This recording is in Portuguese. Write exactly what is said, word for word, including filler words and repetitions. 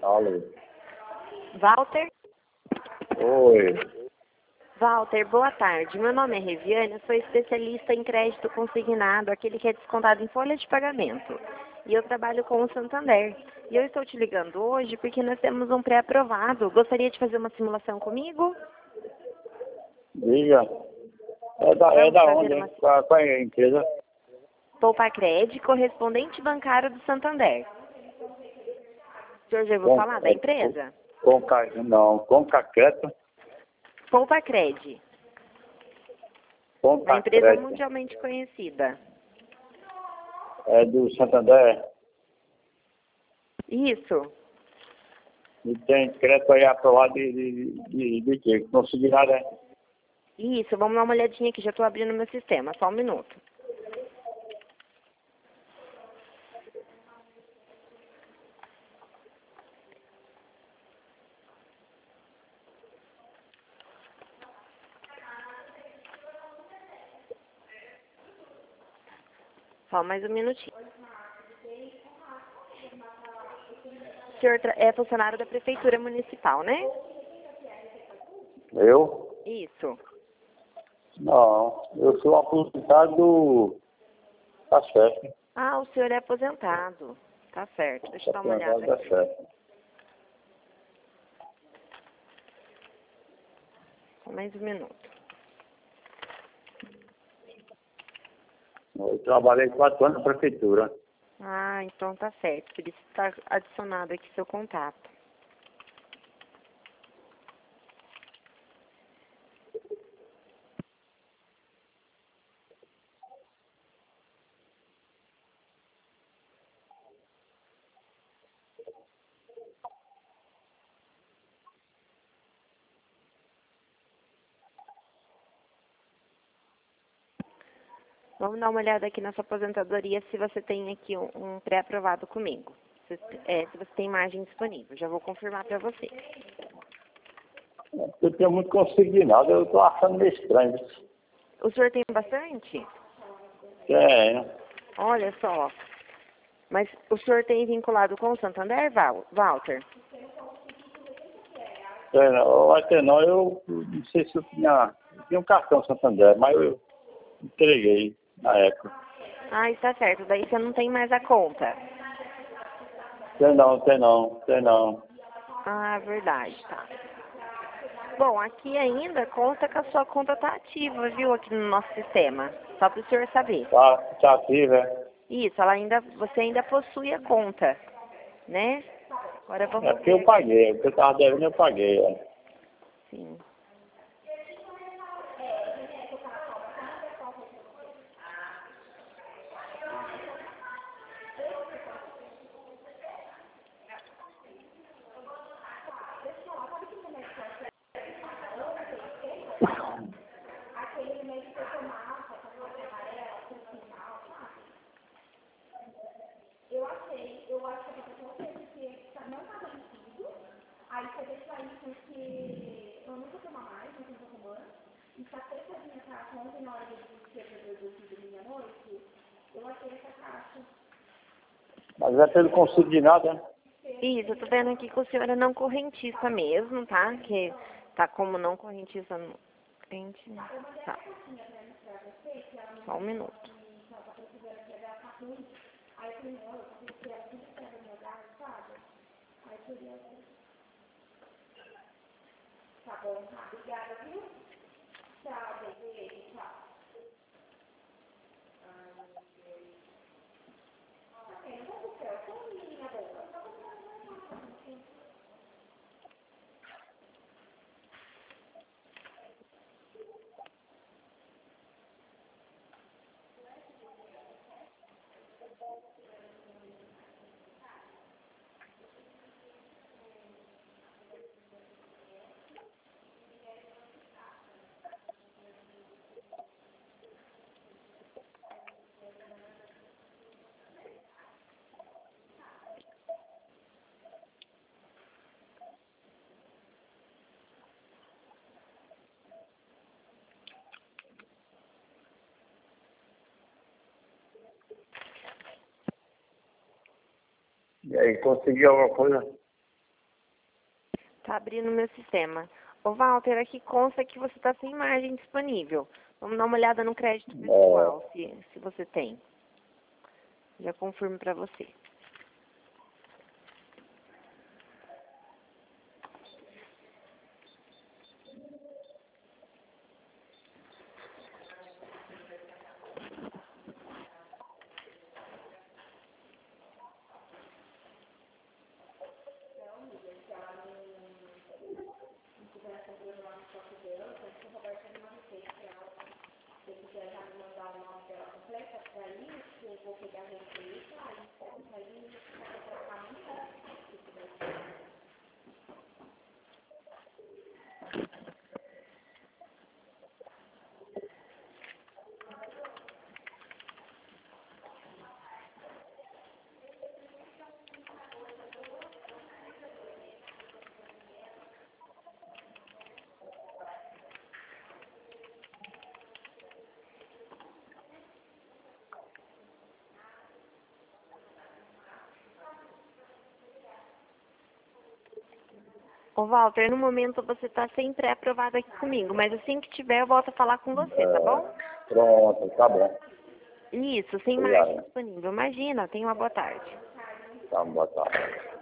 Alô. Walter? Oi. Walter, boa tarde. Meu nome é Reviane, eu sou especialista em crédito consignado, aquele que é descontado em folha de pagamento. E eu trabalho com o Santander. E eu estou te ligando hoje porque nós temos um pré-aprovado. Gostaria de fazer uma simulação comigo? Diga. É da, é Vamos da fazer onde, uma hein? Qual, qual é a empresa? Poupa-Cred, correspondente bancário do Santander. O senhor já ouviu Com, falar da é, empresa? com, com, não, com Cacreta. Poupa-Cred, Com uma empresa Cacreta. mundialmente conhecida. É do Santander. Isso. E tem crédito aí aprovado de, de, de, de quê? Consignado, é? Isso, vamos dar uma olhadinha aqui, já estou abrindo meu sistema, só um minuto. Só mais um minutinho. O senhor é funcionário da Prefeitura Municipal, né? Eu? Isso. Não, eu sou aposentado do Cacete. Ah, o senhor é aposentado. Tá certo, deixa eu dar uma olhada Da aqui. Cacete. Só mais um minuto. Eu trabalhei quatro anos na prefeitura. Ah, então tá certo, por isso está adicionado aqui seu contato. Vamos dar uma olhada aqui na sua aposentadoria se você tem aqui um, um pré-aprovado comigo. Se, é, se você tem margem disponível. Já vou confirmar para você. Eu tenho muito consignado, eu estou achando meio estranho. O senhor tem bastante? É, Olha só. Mas o senhor tem vinculado com o Santander, Val, Walter? é, não, até não, eu não sei se eu tinha, eu tinha um cartão Santander, mas eu entreguei na época. Ah, está certo. Daí você não tem mais a conta. Tem não, tem não, tem não. Ah, verdade, tá. Bom, aqui ainda consta que a sua conta tá ativa, viu, aqui no nosso sistema. Só para o senhor saber. Tá, tá ativo, é? Isso, ela ainda, você ainda possui a conta, né? Agora É vamos porque ver eu aqui. paguei, o que eu estava devendo eu paguei, é. Sim. Mas é pelo consignado, né? Isso, eu tô vendo aqui que o senhor é não correntista mesmo, tá? Que tá como não correntista no cliente. Tá. Só um minuto. E aí, conseguiu alguma coisa? Tá abrindo o meu sistema. Ô, Walter, aqui consta que você está sem margem disponível. Vamos dar uma olhada no crédito pessoal, É, se, se você tem. Já confirmo para você. Ô, Walter, no momento você está sempre aprovado aqui comigo, mas assim que tiver eu volto a falar com você, tá bom? é, pronto, tá bom. Isso, sem Obrigado. margem disponível. Imagina, tenha uma boa tarde. Tá, boa tarde.